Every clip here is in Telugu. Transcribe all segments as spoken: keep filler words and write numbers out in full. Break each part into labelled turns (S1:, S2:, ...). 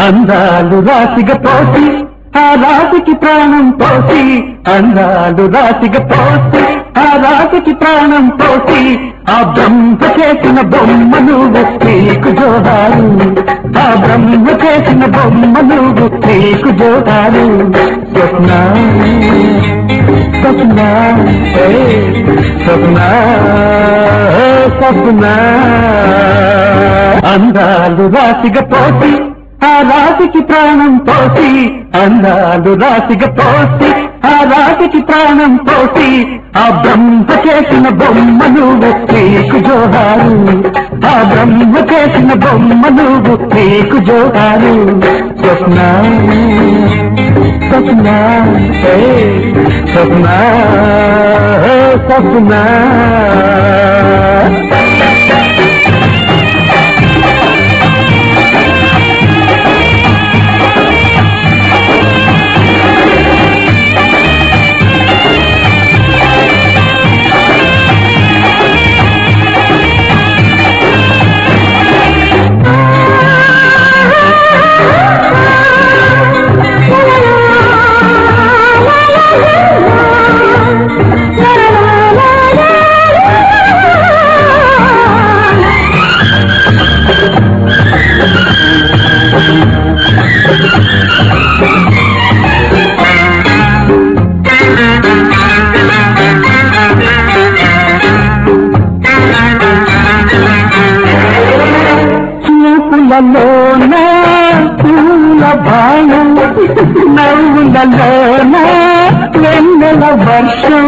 S1: అందాలు రాసిగా పోసి ఆ రాశికి ప్రాణం పోసి అందాలు రాసిగా పోసి ఆ రాశికి ప్రాణం పోసి ఆ బ్రహ్మ చేసిన బొమ్మ నువ్వు నీకు జోహారు ఆ బ్రహ్మ చేసిన బొమ్మ నువ్వు నీకు జోహారు స్వప్న స్వప్న స్వప్న స్వప్న అందాలు రాసిగా పోసి ఆ రాశికి ప్రాణం పోసి అందాలు రాశిగా పోసి ఆ రాశికి ప్రాణం పోసి ఆ బ్రహ్మ చేసిన బొమ్మ నువ్వు నీకు జోహారు ఆ బ్రహ్మ చేసిన బొమ్మ నువ్వు నీకు జోహారు స్వప్న స్వప్న స్వప్న స్వప్న చూపులలోన పూల బాణం నవ్వులలోన వెన్నెల వర్షం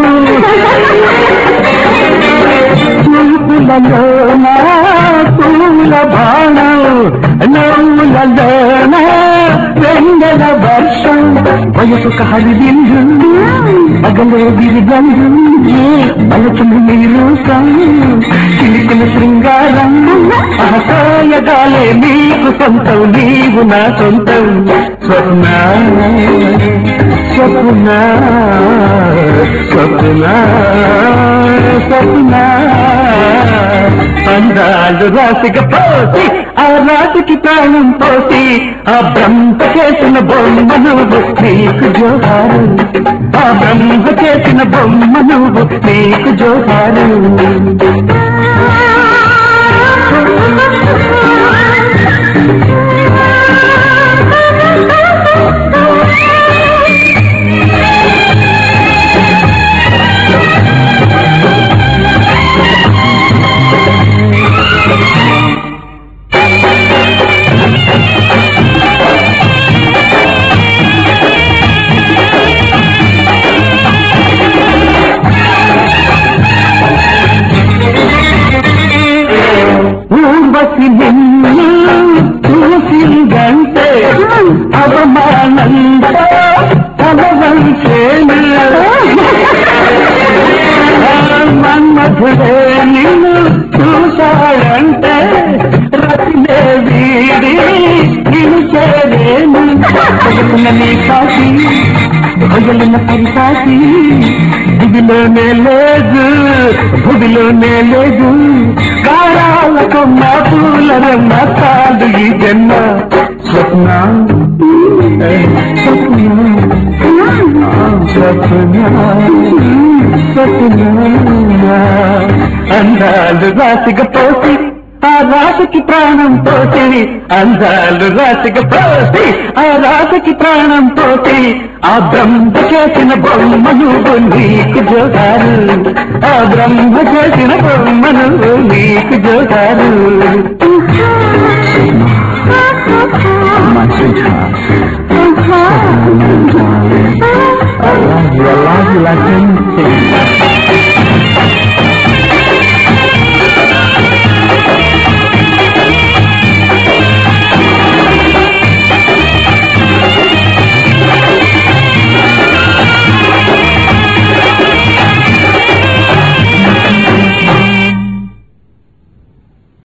S1: చూపులలోన పూల బాణం నవ్వులలోన వెన్నెల వర్షం వయసు హరిదిందు పగలే విరిగందు బలచుంది మీరు చిలికిన శృంగారం అహసాయగాలే నీకు సొంతం నీవు నా సొంతం స్వప్న స్వప్న స్వప్న స్వప్న అందాలు రాసిగా పోసి ఆ రాశికి ప్రాణం పోసి ఆ బ్రహ్మ చేసిన బొమ్మ నువ్వు నీకు జోహారు ఆ బ్రహ్మ చేసిన బొమ్మ నువ్వు నీకు జోహారు ఊర్వశి నిన్ను చూసిందంటే అవమానంతో తలవంచేను మన్మధుడే నిన్ను చూశాడంటే రతిలే వీడి నిన్ను చేరేను పలుకున్న నీ కాశీ భయలున్న పరికాశీ దివిలోనే లేదు భువిలోనే లేదు కారాలకు మా పూలరమ్మ కాదు ఈ జన్మ స్వప్న స్వప్న స్వప్న అందాలు రాసిగా పోసి ఆ రాశికి ప్రాణం పోసి అందాలు రాశిగా పోసి ఆ రాశికి ప్రాణం పోసి ఆ బ్రహ్మ చేసిన బొమ్మ నువ్వు నీకు జోహారు ఆ బ్రహ్మ చేసిన బొమ్మ నువ్వు నీకు జోహారు I love you, I love you like anything.